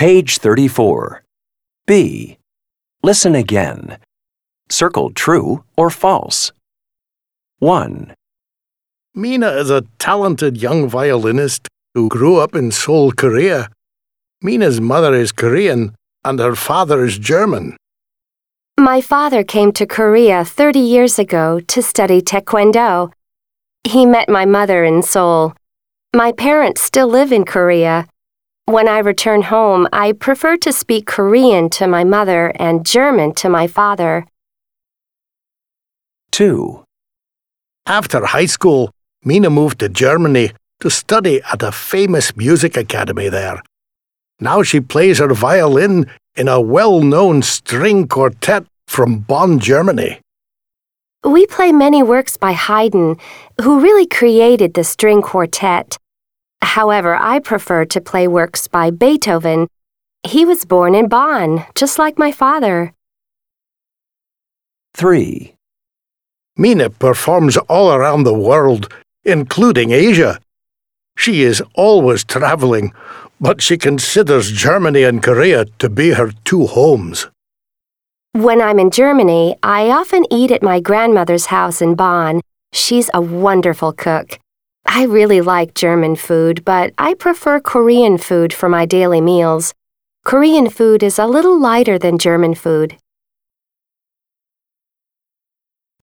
Page 34. B. Listen again. Circle true or false. 1, Mina is a talented young violinist who grew up in Seoul, Korea. Mina's mother is Korean and her father is German. My father came to Korea 30 years ago to study Taekwondo. He met my mother in Seoul. My parents still live in Korea. When I return home, I prefer to speak Korean to my mother and German to my father. 2, After high school, Mina moved to Germany to study at a famous music academy there. Now she plays her violin in a well-known string quartet from Bonn, Germany. We play many works by Haydn, who really created the string quartet. However, I prefer to play works by Beethoven. He was born in Bonn, just like my father. 3, Mina performs all around the world, including Asia. She is always traveling, but she considers Germany and Korea to be her two homes. When I'm in Germany, I often eat at my grandmother's house in Bonn. She's a wonderful cook. I really like German food, but I prefer Korean food for my daily meals. Korean food is a little lighter than German food.